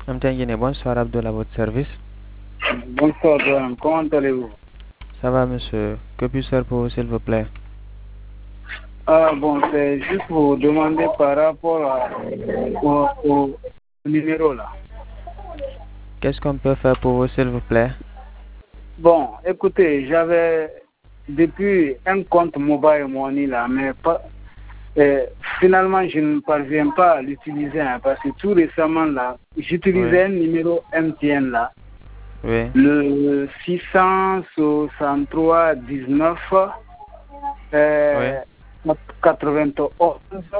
Amtengine, bonsoir Abdul à votre service. Bonsoir, Johan. Comment allez-vous? Ça va, monsieur. Que puis-je faire pour vous, s'il vous plaît? Bon, c'est juste pour vous demander par rapport au numéro là. Qu'est-ce qu'on peut faire pour vous, s'il vous plaît? Bon, écoutez, j'avais depuis un compte mobile money là, mais finalement, je ne parviens pas à l'utiliser hein, parce que tout récemment là, j'utilisais un numéro MTN là. Oui. Le 663 19 91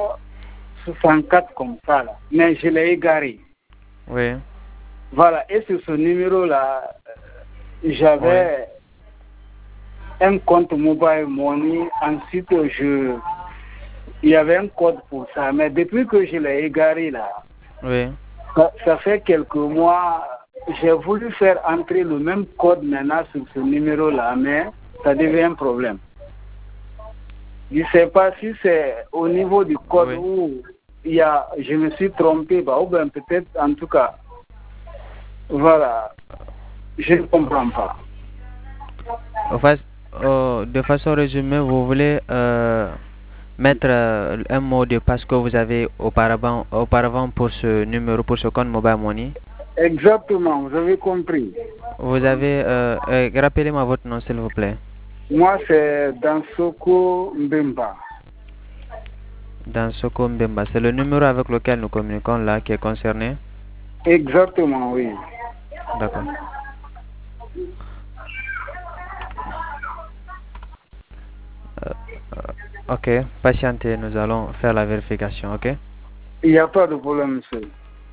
64 comme ça là. Mais je l'ai égaré. Oui. Voilà, et sur ce numéro là, j'avais un compte mobile money. Ensuite, il y avait un code pour ça. Mais depuis que je l'ai égaré là, Oui. ça fait quelques mois. J'ai voulu faire entrer le même code maintenant sur ce numéro-là, mais ça devient un problème. Je ne sais pas si c'est au niveau du code où je me suis trompé, ou bien peut-être, en tout cas, voilà, je ne comprends pas. De façon résumée, vous voulez mettre un mot de passe que vous avez auparavant pour ce numéro, pour ce compte mobile money? Exactement, vous avez compris. Vous avez... rappelez-moi votre nom, s'il vous plaît. Moi, c'est Dansoko Mbemba. Dansoko Mbemba. C'est le numéro avec lequel nous communiquons là qui est concerné? Exactement, oui. D'accord. Ok, patientez, nous allons faire la vérification, ok? Il n'y a pas de problème, monsieur.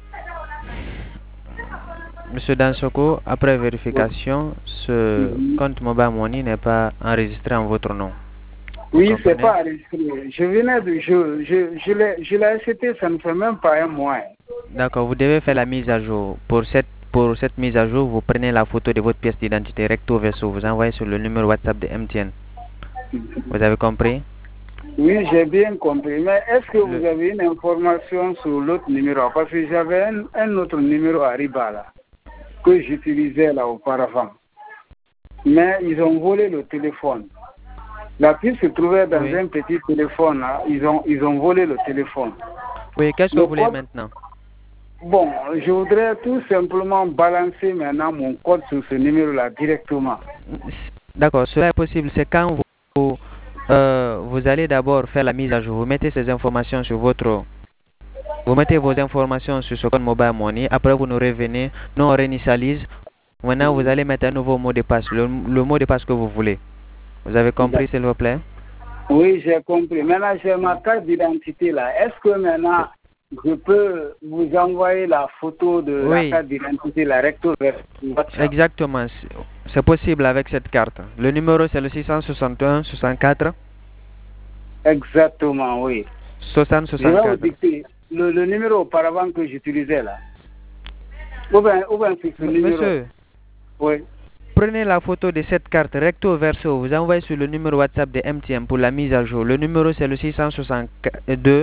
Monsieur Dansoko, après vérification, ce compte mobile money n'est pas enregistré en votre nom. Oui, c'est pas enregistré. Je venais de... Je l'ai acheté, ça ne fait même pas un mois. D'accord, vous devez faire la mise à jour. Pour cette mise à jour, vous prenez la photo de votre pièce d'identité recto verso, vous envoyez sur le numéro WhatsApp de MTN. Vous avez compris? Oui, j'ai bien compris. Mais est-ce que vous avez une information sur l'autre numéro? Parce que j'avais un autre numéro à Ribala que j'utilisais là auparavant. Mais ils ont volé le téléphone. La puce se trouvait dans un petit téléphone là. Ils ont volé le téléphone. Oui, qu'est-ce que vous voulez maintenant? Bon, je voudrais tout simplement balancer maintenant mon code sur ce numéro-là directement. D'accord, cela est possible. C'est quand vous allez d'abord faire la mise à jour. Vous mettez ces informations sur vous mettez vos informations sur ce compte mobile money. Après, vous nous revenez. Nous, on réinitialise. Maintenant, vous allez mettre un nouveau mot de passe. Le mot de passe que vous voulez. Vous avez compris, s'il vous plaît? Oui, j'ai compris. Maintenant, j'ai ma carte d'identité là. Est-ce que maintenant, je peux vous envoyer la photo de la carte d'identité, la recto vers WhatsApp? Exactement. C'est possible avec cette carte. Le numéro, c'est le 661 64. Exactement, oui. 60 64. Je vais vous dicter le numéro auparavant que j'utilisais là. Ou bien c'est ce numéro. Monsieur, oui. Prenez la photo de cette carte recto verso. Vous envoyez sur le numéro WhatsApp de MTN pour la mise à jour. Le numéro, c'est le 662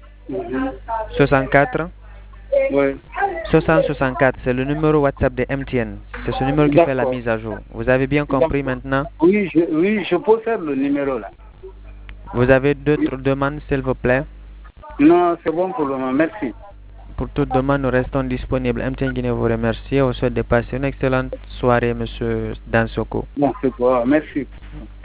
64. Oui. 664, c'est le numéro WhatsApp de MTN. C'est ce numéro qui fait la mise à jour. Vous avez bien compris maintenant? Oui, je possède le numéro là. Vous avez d'autres demandes, s'il vous plaît? Non, c'est bon pour le moment. Merci. Pour toute demande, nous restons disponibles. MTN Guinée vous remercie. On souhaite de passer une excellente soirée, monsieur Dansoko. Bon, c'est bon. Merci.